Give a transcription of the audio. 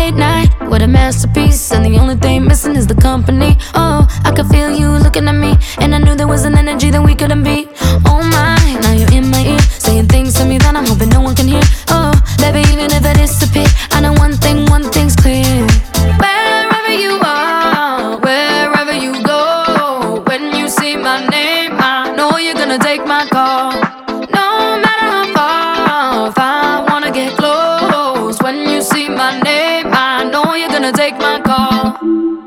late night, what a masterpiece. And the only thing missing is the company. Oh, I could feel you looking at me, and I knew there was an energy that we couldn't beat. Oh my, now you're in my ear, saying things to me that I'm hoping no one can hear. Oh, baby, even if I disappear, I know one thing's clear. Wherever you are, wherever you go, when you see my name, I know you're gonna take my call. No matter how far, if I wanna get close, when you see my name, I know you're gonna take my call.